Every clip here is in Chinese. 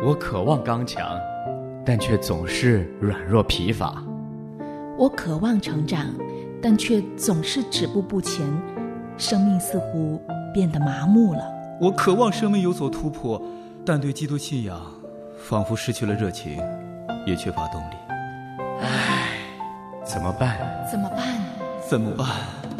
我渴望刚强，但却总是软弱疲乏。 我渴望成长，但却总是止步不前，生命似乎变得麻木了。 我渴望生命有所突破，但对基督信仰仿佛失去了热情，也缺乏动力。 唉，怎么办？ 怎么办？ 怎么办？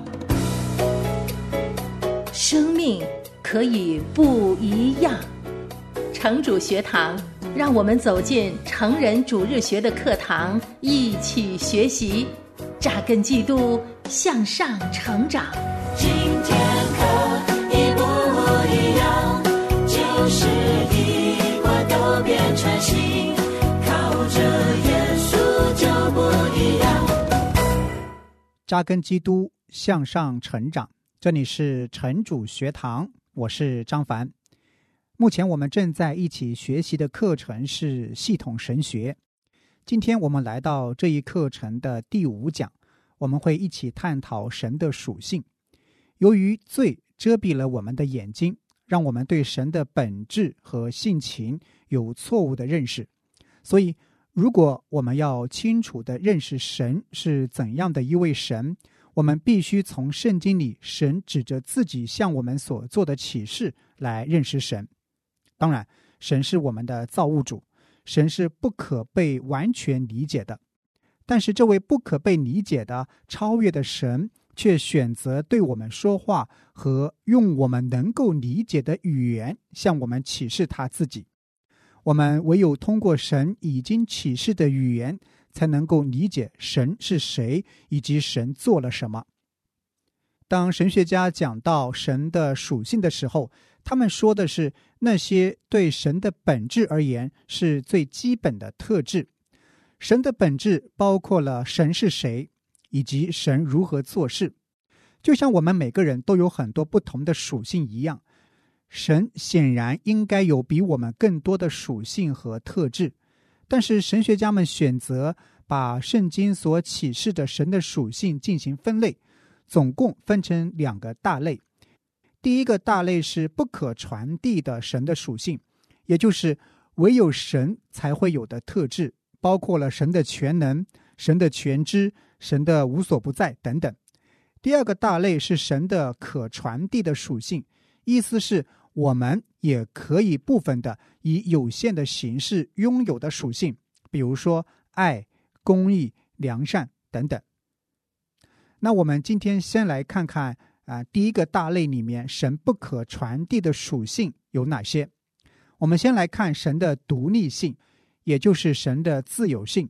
生命可以不一样。城主学堂，让我们走进成人主日学的课堂，一起学习，扎根基督，向上成长。 今天可以不一样，就是一块都变成新，靠着耶稣就不一样。 扎根基督，向上成长。这里是城主学堂，我是张凡。目前我们正在一起学习的课程是系统神学。今天我们来到这一课程的第5讲，我们会一起探讨神的属性。由于罪遮蔽了我们的眼睛，让我们对神的本质和性情有错误的认识，所以如果我们要清楚地认识神是怎样的一位神，我们必须从圣经里神指着自己向我们所做的启示来认识神。当然，神是我们的造物主，神是不可被完全理解的，但是这位不可被理解的超越的神却选择对我们说话，和用我们能够理解的语言向我们启示他自己。我们唯有通过神已经启示的语言，才能够理解神是谁，以及神做了什么。当神学家讲到神的属性的时候，他们说的是那些对神的本质而言是最基本的特质。神的本质包括了神是谁，以及神如何做事。就像我们每个人都有很多不同的属性一样，神显然应该有比我们更多的属性和特质。但是神学家们选择把圣经所启示的神的属性进行分类，总共分成2个大类。第一个大类是不可传递的神的属性，也就是唯有神才会有的特质，包括了神的全能、神的全知、神的无所不在等等。第二个大类是神的可传递的属性，意思是我们也可以部分的以有限的形式拥有的属性，比如说爱、公义、良善等等。那我们今天先来看看第一个大类里面神不可传递的属性有哪些。我们先来看神的独立性，也就是神的自由性。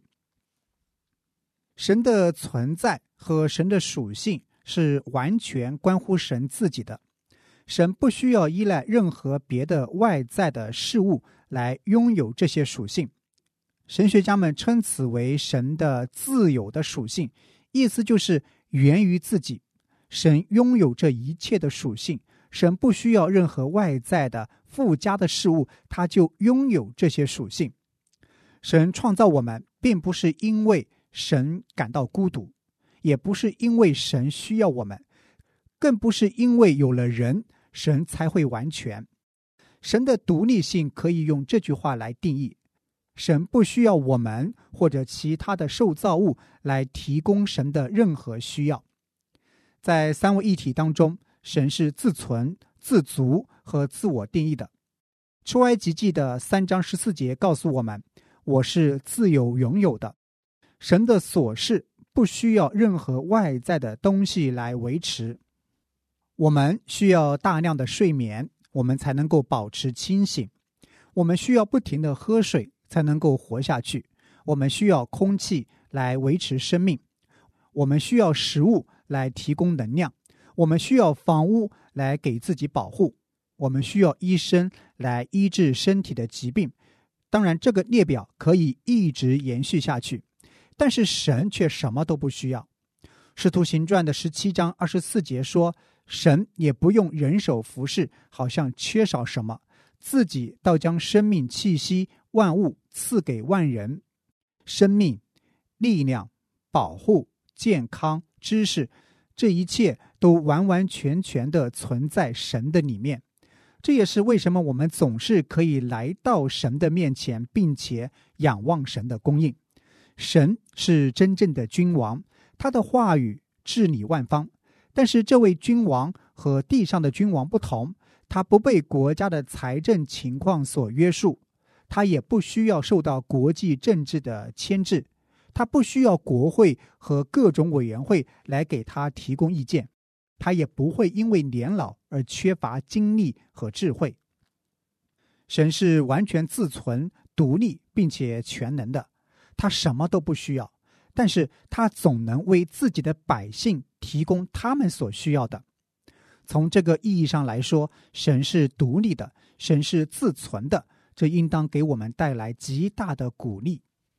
神的存在和神的属性是完全关乎神自己的，神不需要依赖任何别的外在的事物来拥有这些属性。神学家们称此为神的自有的属性，意思就是源于自己。神拥有这一切的属性，神不需要任何外在的附加的事物，他就拥有这些属性。神创造我们，并不是因为神感到孤独，也不是因为神需要我们，更不是因为有了人，神才会完全。神的独立性可以用这句话来定义：神不需要我们或者其他的受造物来提供神的任何需要。在三位一体当中，神是自存、自足和自我定义的。出埃及记的3章14节告诉我们，我是自由拥有的。神的所是不需要任何外在的东西来维持。我们需要大量的睡眠，我们才能够保持清醒。我们需要不停的喝水才能够活下去。我们需要空气来维持生命。我们需要食物来提供能量。我们需要房屋来给自己保护。我们需要医生来医治身体的疾病。当然，这个列表可以一直延续下去。但是神却什么都不需要。使徒行传的17章24节说，神也不用人手服侍，好像缺少什么，自己倒将生命气息万物赐给万人。生命、力量、保护、健康、知识，这一切都完完全全地存在神的里面。 这也是为什么我们总是可以来到神的面前，并且仰望神的供应。神是真正的君王，他的话语治理万方。但是这位君王和地上的君王不同，他不被国家的财政情况所约束，他也不需要受到国际政治的牵制，他不需要国会和各种委员会来给他提供意见，他也不会因为年老而缺乏精力和智慧。神是完全自存、独立并且全能的，他什么都不需要，但是他总能为自己的百姓提供他们所需要的。从这个意义上来说，神是独立的，神是自存的，这应当给我们带来极大的鼓励。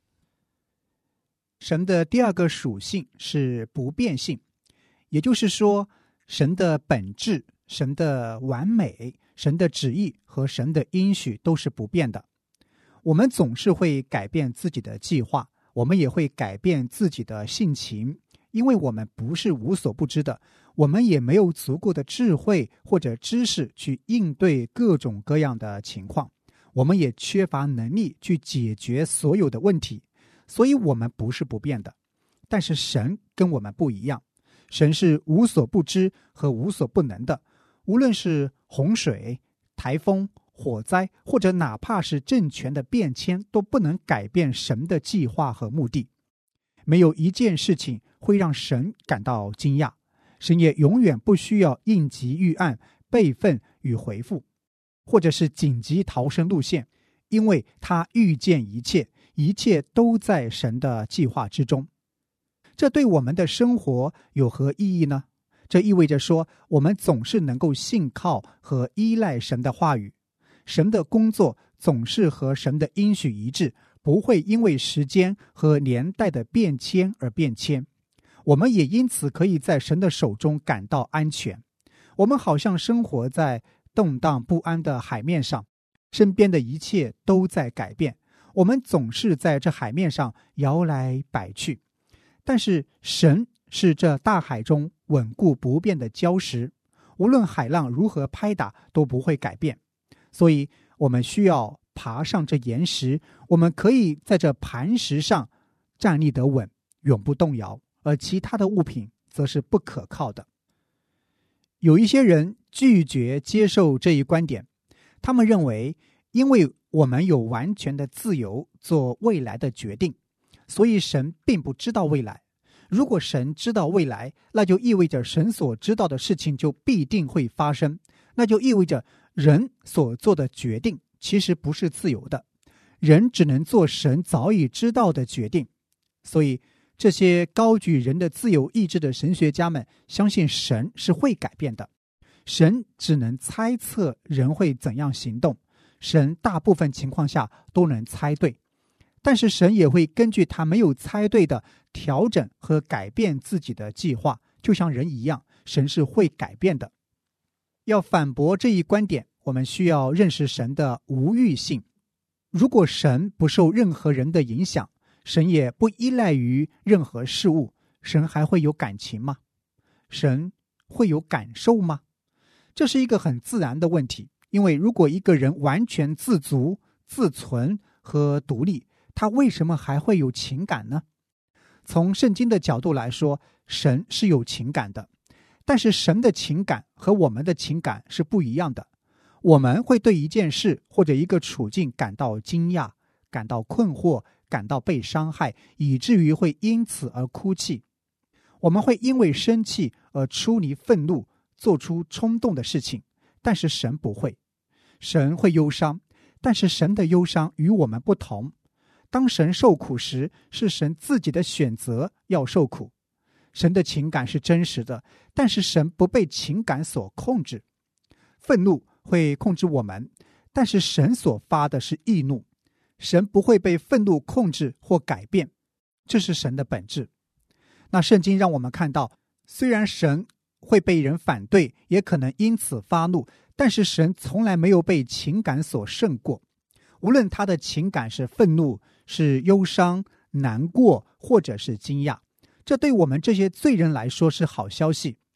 神的第二个属性是不变性，也就是说，神的本质、神的完美、神的旨意和神的应许都是不变的。我们总是会改变自己的计划，我们也会改变自己的性情，因为我们不是无所不知的，我们也没有足够的智慧或者知识去应对各种各样的情况，我们也缺乏能力去解决所有的问题，所以我们不是不变的。但是神跟我们不一样，神是无所不知和无所不能的，无论是洪水、台风、火灾，或者哪怕是政权的变迁，都不能改变神的计划和目的。没有一件事情会让神感到惊讶，神也永远不需要应急预案、备份与回复，或者是紧急逃生路线，因为他预见一切，一切都在神的计划之中。这对我们的生活有何意义呢？这意味着说，我们总是能够信靠和依赖神的话语，神的工作总是和神的应许一致，不会因为时间和年代的变迁而变迁。我们也因此可以在神的手中感到安全。我们好像生活在动荡不安的海面上，身边的一切都在改变，我们总是在这海面上摇来摆去。但是神是这大海中稳固不变的礁石，无论海浪如何拍打都不会改变。所以我们需要爬上这岩石，我们可以在这磐石上站立得稳，永不动摇，而其他的物品则是不可靠的。有一些人拒绝接受这一观点，他们认为因为我们有完全的自由做未来的决定，所以神并不知道未来。如果神知道未来，那就意味着神所知道的事情就必定会发生，那就意味着人所做的决定其实不是自由的，人只能做神早已知道的决定。所以这些高举人的自由意志的神学家们相信神是会改变的，神只能猜测人会怎样行动，神大部分情况下都能猜对，但是神也会根据他没有猜对的调整和改变自己的计划，就像人一样，神是会改变的。要反驳这一观点，我们需要认识神的无欲性。如果神不受任何人的影响，神也不依赖于任何事物，神还会有感情吗？神会有感受吗？这是一个很自然的问题，因为如果一个人完全自足、自存和独立，他为什么还会有情感呢？从圣经的角度来说，神是有情感的，但是神的情感和我们的情感是不一样的。我们会对一件事或者一个处境感到惊讶，感到困惑，感到被伤害，以至于会因此而哭泣。我们会因为生气而出离愤怒，做出冲动的事情，但是神不会。神会忧伤，但是神的忧伤与我们不同。当神受苦时，是神自己的选择要受苦。神的情感是真实的，但是神不被情感所控制。愤怒会控制我们，但是神所发的是义怒。神不会被愤怒控制或改变，这是神的本质。那圣经让我们看到，虽然神会被人反对，也可能因此发怒，但是神从来没有被情感所胜过。无论他的情感是愤怒、是忧伤、难过，或者是惊讶，这对我们这些罪人来说是好消息。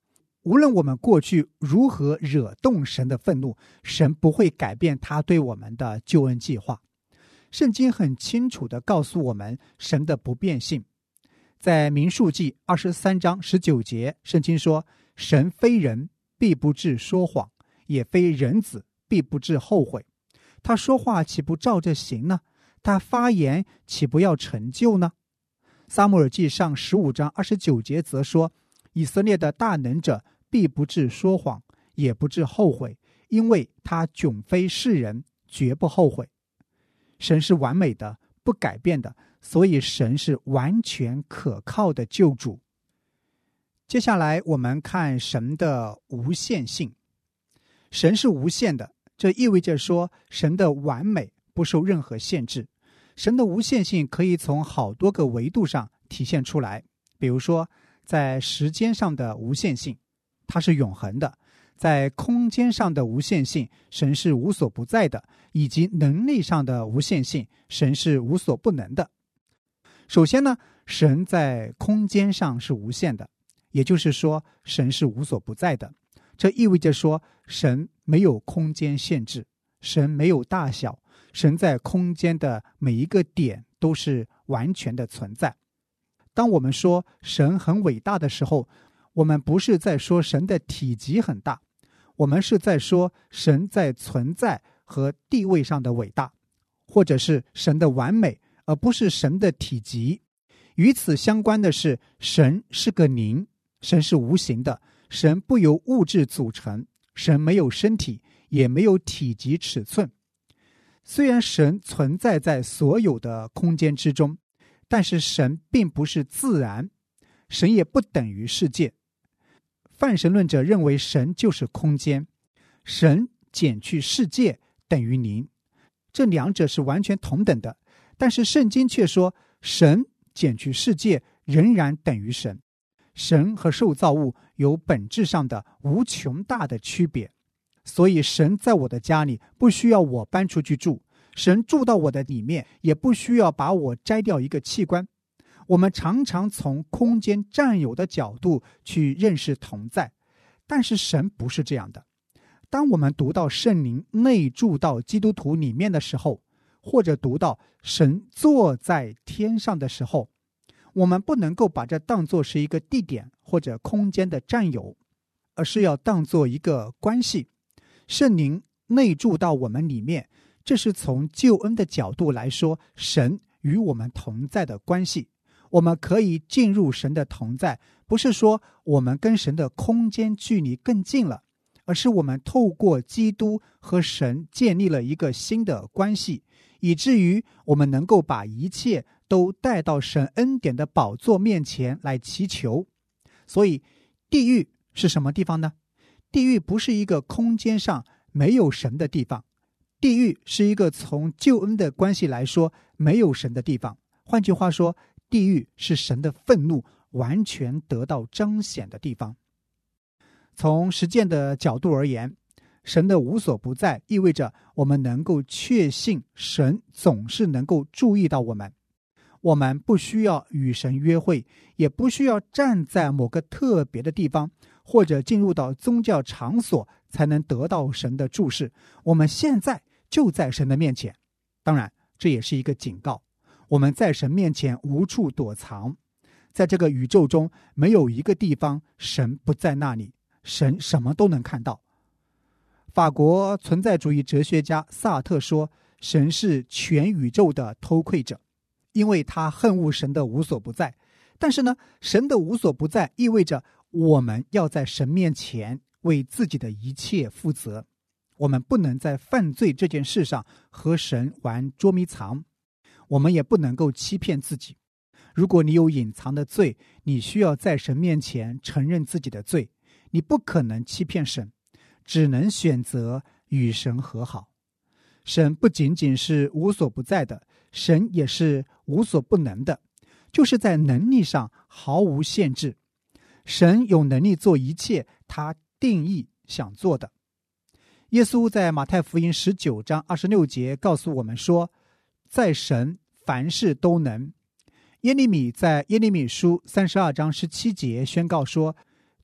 无论我们过去如何惹动神的愤怒，神不会改变他对我们的救恩计划。圣经很清楚地告诉我们神的不变性。在民数记23章19节，圣经说，神非人，必不至说谎，也非人子，必不至后悔。他说话岂不照着行呢？他发言岂不要成就呢？撒母耳记上15章29节则说，以色列的大能者必不至说谎，也不至后悔，因为他迥非世人，绝不后悔。神是完美的，不改变的，所以神是完全可靠的救主。接下来我们看神的无限性。神是无限的，这意味着说神的完美不受任何限制。神的无限性可以从好多个维度上体现出来，比如说在时间上的无限性，它是永恒的；在空间上的无限性，神是无所不在的；以及能力上的无限性，神是无所不能的。首先呢，神在空间上是无限的，也就是说神是无所不在的。这意味着说神没有空间限制，神没有大小，神在空间的每一个点都是完全的存在。当我们说神很伟大的时候，我们不是在说神的体积很大，我们是在说神在存在和地位上的伟大，或者是神的完美，而不是神的体积。与此相关的是，神是个灵，神是无形的，神不由物质组成，神没有身体，也没有体积尺寸。虽然神存在在所有的空间之中，但是神并不是自然，神也不等于世界。泛神论者认为神就是空间，神减去世界等于灵，这两者是完全同等的。但是圣经却说，神减去世界仍然等于神。神和受造物有本质上的无穷大的区别，所以神在我的家里不需要我搬出去住，神住到我的里面也不需要把我摘掉一个器官。我们常常从空间占有的角度去认识同在，但是神不是这样的。当我们读到圣灵内住到基督徒里面的时候，或者读到神坐在天上的时候，我们不能够把这当作是一个地点或者空间的占有，而是要当作一个关系。圣灵内住到我们里面，这是从救恩的角度来说，神与我们同在的关系。我们可以进入神的同在，不是说我们跟神的空间距离更近了，而是我们透过基督和神建立了一个新的关系，以至于我们能够把一切都带到神恩典的宝座面前来祈求。所以地狱是什么地方呢？地狱不是一个空间上没有神的地方，地狱是一个从救恩的关系来说没有神的地方。换句话说，地狱是神的愤怒完全得到彰显的地方。从实践的角度而言，神的无所不在意味着我们能够确信神总是能够注意到我们。我们不需要与神约会，也不需要站在某个特别的地方，或者进入到宗教场所才能得到神的注视。我们现在就在神的面前。当然，这也是一个警告，我们在神面前无处躲藏。在这个宇宙中，没有一个地方神不在那里，神什么都能看到。法国存在主义哲学家萨特说，神是全宇宙的偷窥者，因为他恨恶神的无所不在。但是呢，神的无所不在意味着我们要在神面前为自己的一切负责。我们不能在犯罪这件事上和神玩捉迷藏，我们也不能够欺骗自己。如果你有隐藏的罪，你需要在神面前承认自己的罪，你不可能欺骗神，只能选择与神和好。神不仅仅是无所不在的，神也是无所不能的，就是在能力上毫无限制。神有能力做一切他定义想做的。耶稣在马太福音19章26节告诉我们说，在神凡事都能。耶利米在耶利米书32章17节宣告说，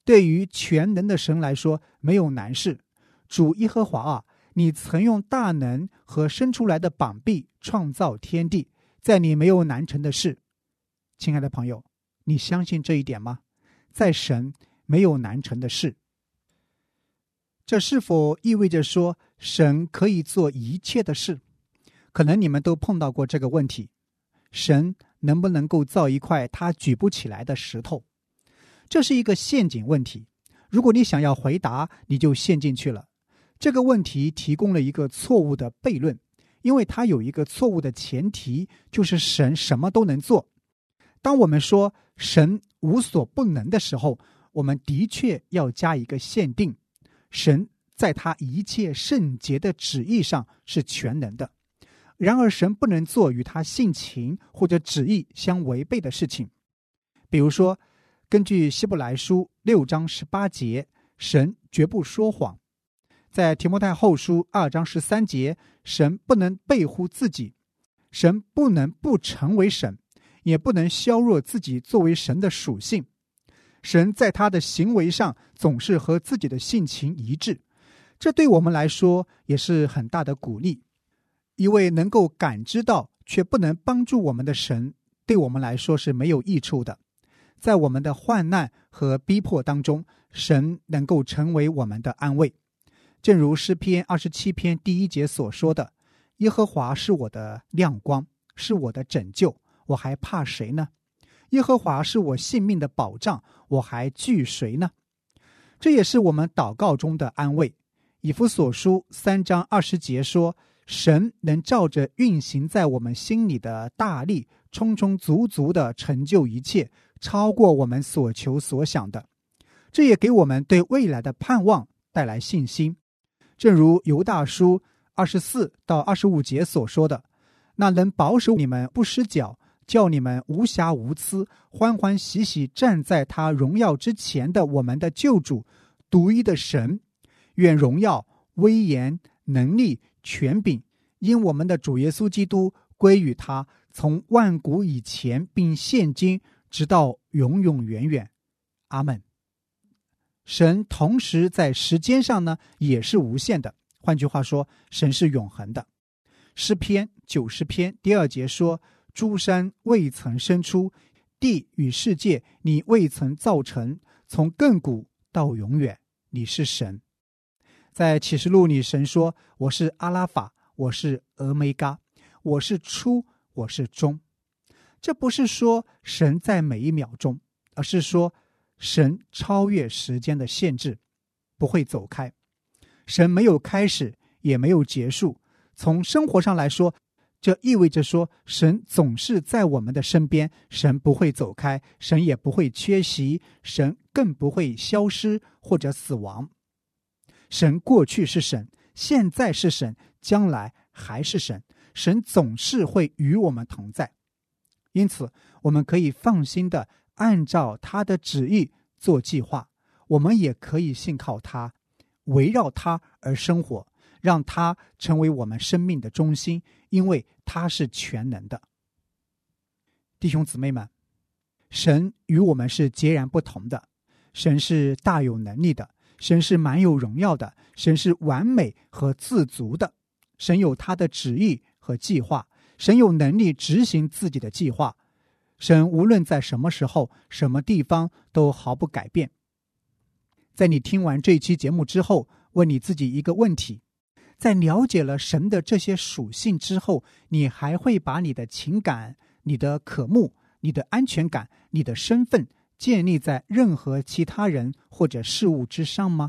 对于全能的神来说，没有难事。主耶和华啊，你曾用大能和伸出来的膀臂创造天地，在你没有难成的事。亲爱的朋友，你相信这一点吗？在神没有难成的事。这是否意味着说神可以做一切的事？可能你们都碰到过这个问题，神能不能够造一块他举不起来的石头？这是一个陷阱问题，如果你想要回答，你就陷进去了。这个问题提供了一个错误的悖论，因为它有一个错误的前提，就是神什么都能做。当我们说神无所不能的时候，我们的确要加一个限定，神在他一切圣洁的旨意上是全能的。然而神不能做与他性情或者旨意相违背的事情。比如说，根据希伯来书6章18节，神绝不说谎。在提摩太后书2章13节，神不能背乎自己，神不能不成为神，也不能削弱自己作为神的属性。神在他的行为上总是和自己的性情一致，这对我们来说也是很大的鼓励。一位能够感知到却不能帮助我们的神，对我们来说是没有益处的。在我们的患难和逼迫当中，神能够成为我们的安慰。正如诗篇27篇1节所说的，耶和华是我的亮光，是我的拯救，我还怕谁呢？耶和华是我性命的保障，我还惧谁呢？这也是我们祷告中的安慰。以弗所书3章20节说，神能照着运行在我们心里的大力，充充足足地成就一切，超过我们所求所想的。这也给我们对未来的盼望带来信心。正如犹大书24到25节所说的，那能保守你们不失脚，叫你们无瑕无疵，欢欢喜喜站在他荣耀之前的我们的救主，独一的神，愿荣耀、威严、能力、权柄因我们的主耶稣基督归于他，从万古以前并现今直到永永远远。阿们。神同时在时间上呢也是无限的，换句话说，神是永恒的。诗篇90篇2节说，诸山未曾生出，地与世界你未曾造成，从亘古到永远，你是神。在启示录里，神说，我是阿拉法，我是俄梅嘎，我是初，我是终。这不是说神在每一秒钟，而是说神超越时间的限制，不会走开。神没有开始，也没有结束。从生活上来说，这意味着说神总是在我们的身边，神不会走开，神也不会缺席，神更不会消失或者死亡。神过去是神，现在是神，将来还是神，神总是会与我们同在。因此我们可以放心的按照他的旨意做计划，我们也可以信靠他，围绕他而生活，让他成为我们生命的中心，因为他是全能的。弟兄姊妹们，神与我们是截然不同的，神是大有能力的，神是满有荣耀的，神是完美和自足的，神有他的旨意和计划，神有能力执行自己的计划，神无论在什么时候、什么地方都毫不改变。在你听完这期节目之后，问你自己一个问题，在了解了神的这些属性之后，你还会把你的情感、你的渴慕、你的安全感、你的身份建立在任何其他人或者事物之上吗？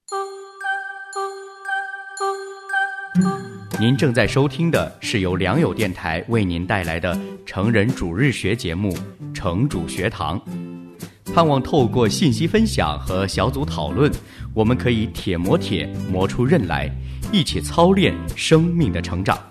您正在收听的是由良友电台为您带来的成人主日学节目《成主学堂》，盼望透过信息分享和小组讨论，我们可以铁磨铁，磨出刃来，一起操练生命的成长。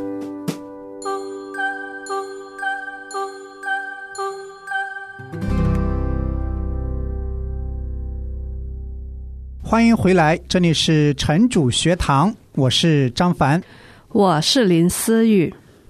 欢迎回来，这里是成主学堂，我是张凡， 我是林思玉，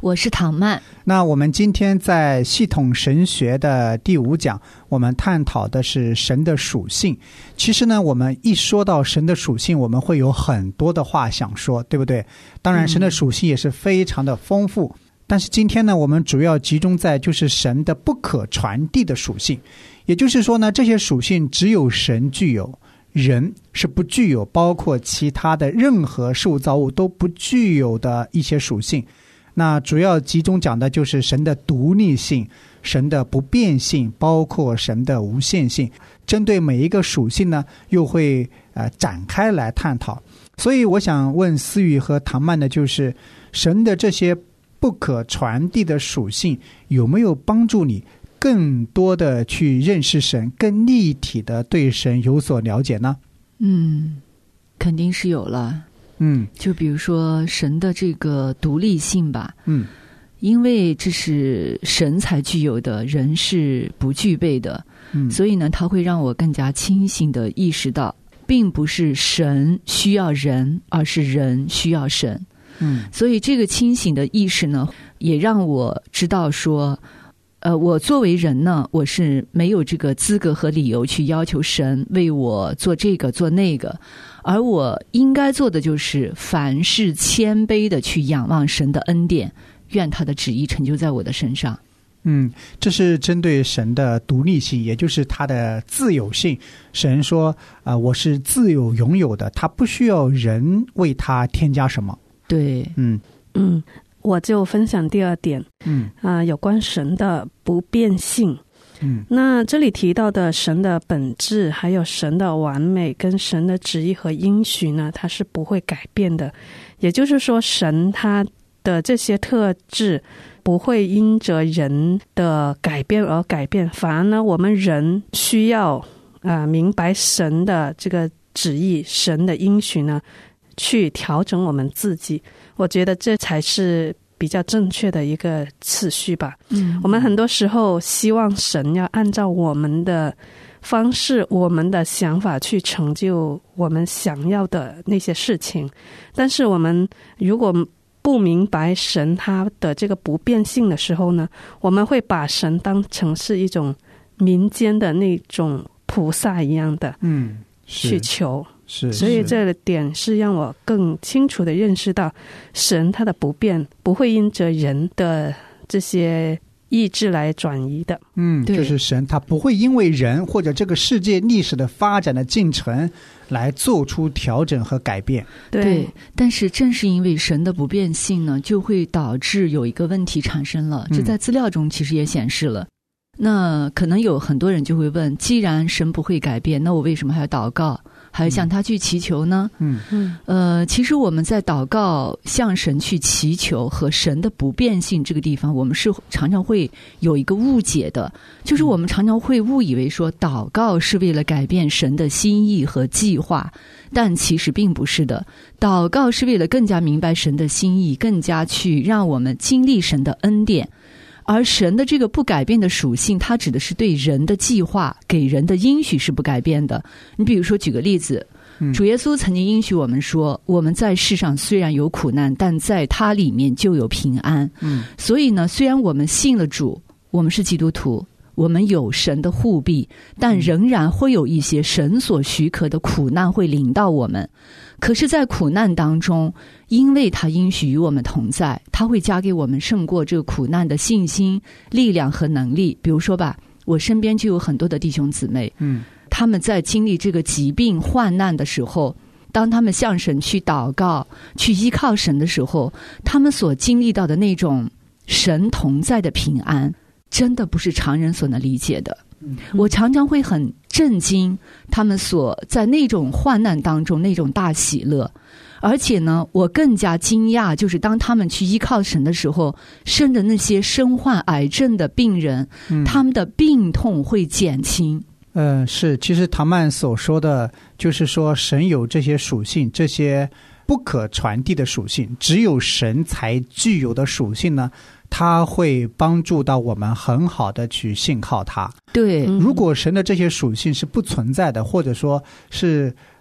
我是唐曼。 那我们今天在系统神学的第5讲，我们探讨的是神的属性。其实呢，我们一说到神的属性，我们会有很多的话想说，对不对？当然神的属性也是非常的丰富，但是今天呢，我们主要集中在就是神的不可传递的属性。也就是说呢，这些属性只有神具有，人是不具有，包括其他的任何受造物都不具有的一些属性。那主要集中讲的就是神的独立性、神的不变性，包括神的无限性。针对每一个属性呢，又会展开来探讨。所以我想问思雨和唐曼的就是神的这些不可传递的属性有没有帮助你更多的去认识神，更立体的对神有所了解呢？ 肯定是有了。就比如说神的这个独立性吧，因为这是神才具有的，人是不具备的，所以呢，它会让我更加清醒地意识到，并不是神需要人，而是人需要神。所以这个清醒的意识呢，也让我知道说，我作为人呢，我是没有这个资格和理由去要求神为我做这个做那个，而我应该做的就是凡事谦卑的去仰望神的恩典，愿他的旨意成就在我的身上。 这是针对神的独立性，也就是他的自由性。神说我是自由拥有的，他不需要人为他添加什么。 对。 我就分享第2点，有关神的不变性。那这里提到的神的本质，还有神的完美跟神的旨意和应许呢，它是不会改变的。也就是说，神他的这些特质不会因着人的改变而改变，反而呢，我们人需要明白神的这个旨意，神的应许呢，去调整我们自己。我觉得这才是比较正确的一个次序吧。我们很多时候希望神要按照我们的方式，我们的想法去成就我们想要的那些事情，但是我们如果不明白神他的这个不变性的时候呢，我们会把神当成是一种民间的那种菩萨一样的去求。所以这个点是让我更清楚地认识到，神他的不变不会因着人的这些意志来转移的。 就是神他不会因为人或者这个世界历史的发展的进程来做出调整和改变。 对，但是正是因为神的不变性呢，就会导致有一个问题产生了，这在资料中其实也显示了。那可能有很多人就会问，既然神不会改变，那我为什么还要祷告，还要向他去祈求呢？其实我们在祷告向神去祈求和神的不变性这个地方，我们是常常会有一个误解的，就是我们常常会误以为说祷告是为了改变神的心意和计划，但其实并不是的。祷告是为了更加明白神的心意，更加去让我们经历神的恩典。而神的这个不改变的属性，它指的是对人的计划，给人的应许是不改变的。你比如说举个例子，主耶稣曾经应许我们说，我们在世上虽然有苦难，但在他里面就有平安。所以呢，虽然我们信了主，我们是基督徒，我们有神的护庇，但仍然会有一些神所许可的苦难会临到我们。可是在苦难当中，因为他应许与我们同在，他会加给我们胜过这个苦难的信心、力量和能力。比如说吧，我身边就有很多的弟兄姊妹，他们在经历这个疾病患难的时候，当他们向神去祷告，去依靠神的时候，他们所经历到的那种神同在的平安，真的不是常人所能理解的。我常常会很震惊他们所在那种患难当中那种大喜乐。而且呢，我更加惊讶，就是当他们去依靠神的时候，甚至那些身患癌症的病人，他们的病痛会减轻。 是，其实唐曼所说的就是说，神有这些属性，这些不可传递的属性，只有神才具有的属性呢，它会帮助到我们很好的去信靠它。 对， 如果神的这些属性是不存在的，或者说是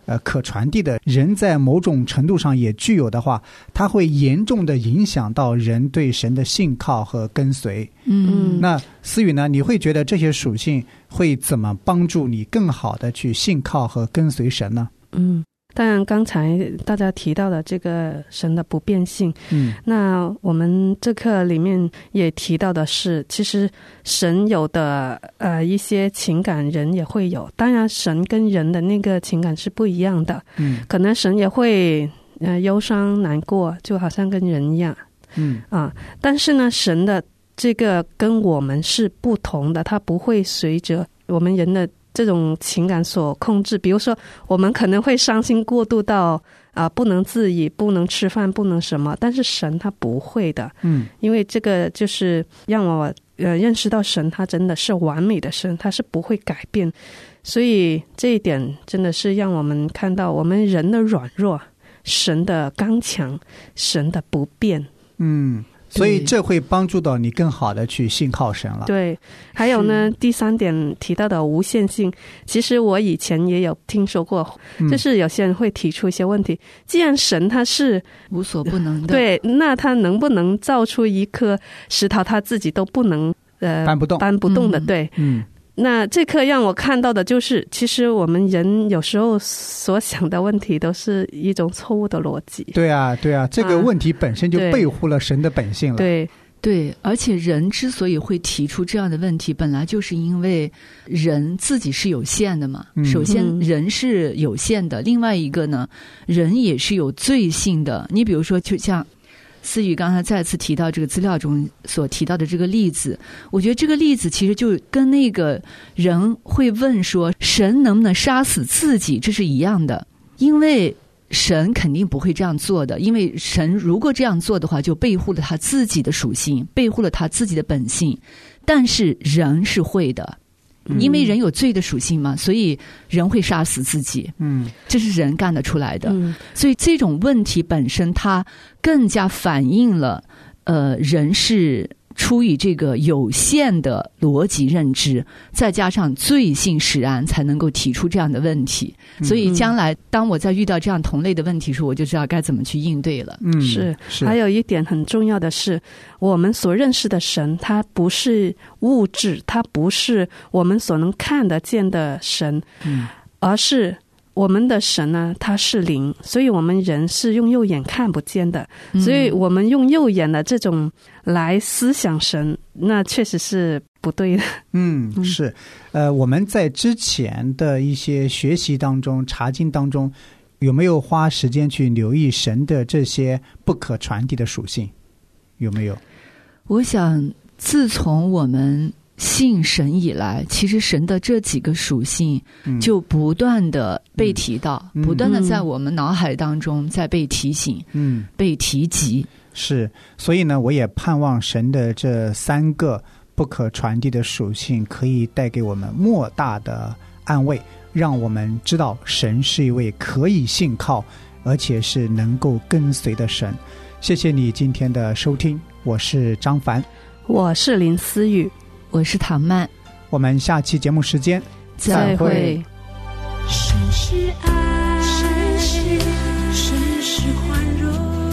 可传递的，人在某种程度上也具有的话，它会严重的影响到人对神的信靠和跟随。那思雨呢，你会觉得这些属性会怎么帮助你更好的去信靠和跟随神呢？ 当然刚才大家提到的这个神的不变性，那我们这课里面也提到的是，其实神有的一些情感人也会有，当然神跟人的那个情感是不一样的，可能神也会忧伤难过，就好像跟人一样，但是呢神的这个跟我们是不同的，它不会随着我们人的这种情感所控制。比如说我们可能会伤心过度到不能自已，不能吃饭，不能什么，但是神他不会的。因为这个就是让我认识到神他真的是完美的神，他是不会改变。所以这一点真的是让我们看到我们人的软弱，神的刚强，神的不变。 所以这会帮助到你更好的去信靠神了。 对，还有呢，第3点提到的无限性，其实我以前也有听说过，就是有些人会提出一些问题，既然神他是无所不能的， 对，那他能不能造出一颗石头他自己都不能搬不动的？对，那这课让我看到的就是，其实我们人有时候所想的问题都是一种错误的逻辑。 对啊，这个问题本身就背乎了神的本性了。 对，而且人之所以会提出这样的问题，本来就是因为人自己是有限的嘛。首先，人是有限的，另外一个呢，人也是有罪性的。你比如说，就像思雨刚才再次提到这个资料中所提到的这个例子，我觉得这个例子其实就跟那个人会问说神能不能杀死自己这是一样的，因为神肯定不会这样做的，因为神如果这样做的话就背乎了他自己的属性，背乎了他自己的本性，但是人是会的，因为人有罪的属性嘛，所以人会杀死自己，这是人干得出来的，所以这种问题本身它更加反映了人是出于这个有限的逻辑认知，再加上罪性使然，才能够提出这样的问题。所以将来当我在遇到这样同类的问题时，我就知道该怎么去应对了。 是。还有一点很重要的是，我们所认识的神，它不是物质，它不是我们所能看得见的神，而是我们的神呢，它是灵，所以我们人是用肉眼看不见的，所以我们用肉眼的这种来思想神，那确实是不对的。 是。我们在之前的一些学习当中、查经当中，有没有花时间去留意神的这些不可传递的属性？有没有？ 我想，自从我们信神以来，其实神的这几个属性就不断的被提到，不断的在我们脑海当中在被提醒，被提及。 是，所以呢，我也盼望神的这3个不可传递的属性可以带给我们莫大的安慰，让我们知道神是一位可以信靠而且是能够跟随的神。谢谢你今天的收听，我是张凡， 我是林思雨， 我是唐曼， 我们下期节目时间再会。 神是爱，神是宽容，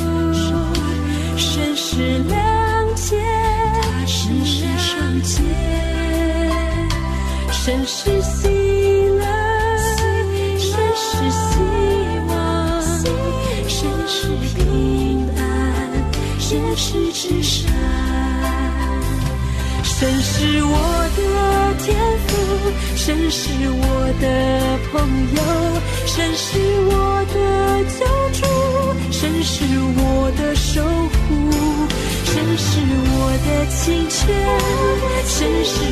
神是谅解，他是圣洁，神是喜乐，神是希望，神是平安，神是至善。神是我的天父，神是我的朋友，神是我的救主，神是我的守护，神是我的清泉，神是